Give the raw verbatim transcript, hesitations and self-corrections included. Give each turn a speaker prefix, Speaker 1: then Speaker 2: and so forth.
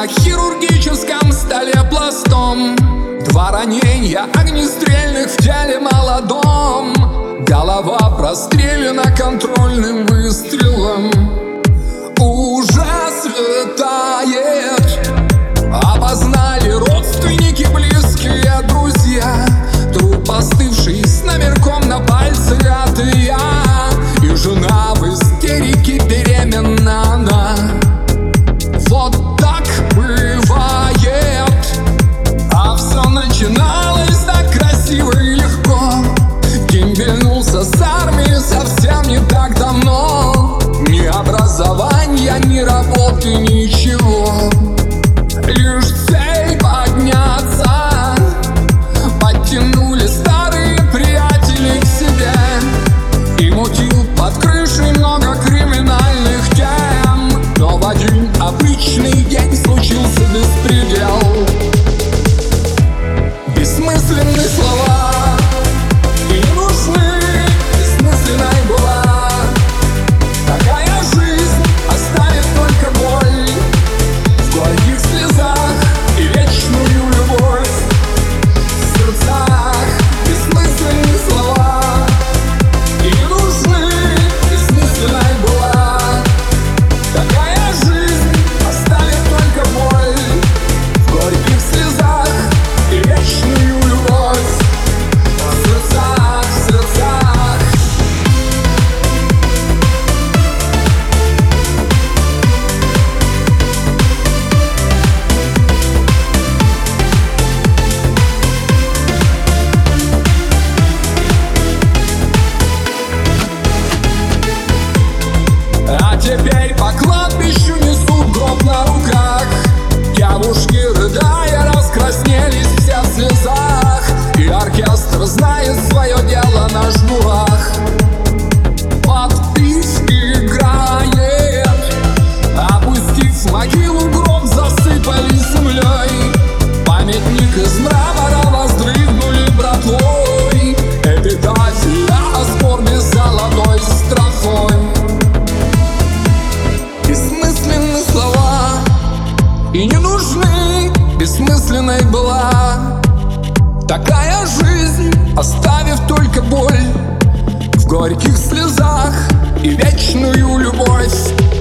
Speaker 1: на хирургическом столе пластом. Два ранения огнестрельных в теле молодом. Голова прострелена контрольным выстрелом. Уже светает. Опознали родственники, близкие друзья. Труп остывший с номерком на пальце от Илья. И жена в истерике, беременна она. Вот так бывает. А все начиналось так красиво и легко. Ким вернулся с армии совсем не так давно. Ни образования, ни работы, ничего. Лишь цель подняться. Подтянули старые приятели к себе. И мутил под крышей много криминальных тем. Но в один обычный день случился беспредел. Бессмысленные слова и не нужны. Бессмысленной была такая жизнь, оставит только боль в горьких слезах и вечную любовь в сердцах. Бессмысленные слова и не нужны. Бессмысленной была такая жизнь, оставит только боль в горьких слезах и вечную любовь в сердцах, в сердцах. А теперь по кладбищу несут гроб на руках. Девушки, рыдая, раскраснелись все в слезах. И оркестр знает свое дело на жмурах. Подпись играет. Опустив в могилу гроб, засыпали землей. Памятник из мрамора воздвигнули братвой. Эпитафия о скорби золотой строфой. Бессмысленные слова и не нужны. Бессмысленной была такая жизнь, оставив только боль в горьких слезах и вечную любовь